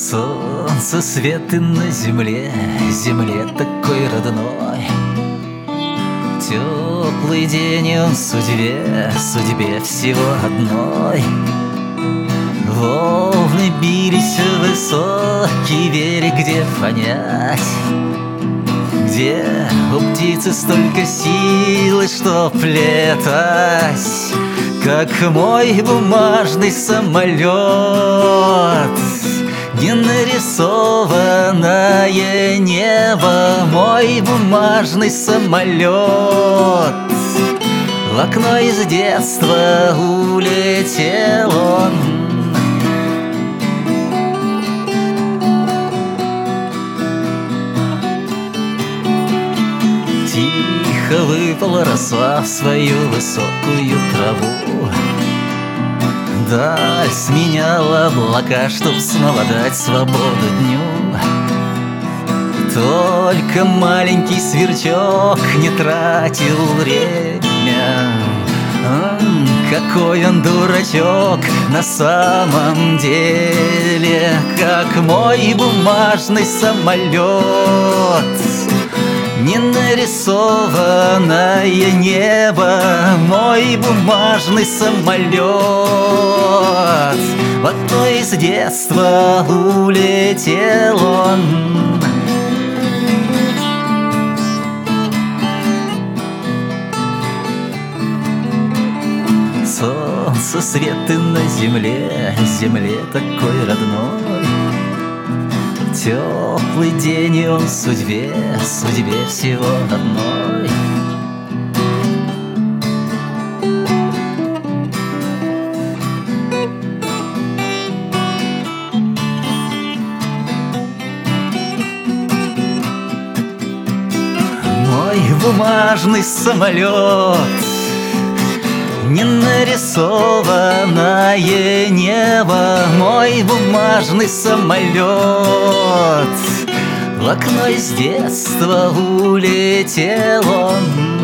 Солнце, свет и на земле, земле такой родной. Теплый день и он судьбе, судьбе всего одной. Волны бились в высокий берег, где понять, где у птицы столько силы, чтоб летать, как мой бумажный самолет. Не нарисованное небо, мой бумажный самолет. В окно из детства улетел он. Тихо выпала роса в свою высокую траву. Даль сменяла облака, чтоб снова дать свободу дню. Только маленький сверчок не тратил время. Какой он дурачок на самом деле, как мой бумажный самолет. Не нарисованное небо, мой бумажный самолет. В окно из детства улетел он. Солнце, свет и на земле, земле такой родной. Теплый день и он судьбе, судьбе всего одной. Мой бумажный самолет, не нарисованное небо, мой бумажный самолет. В окно из детства улетел он.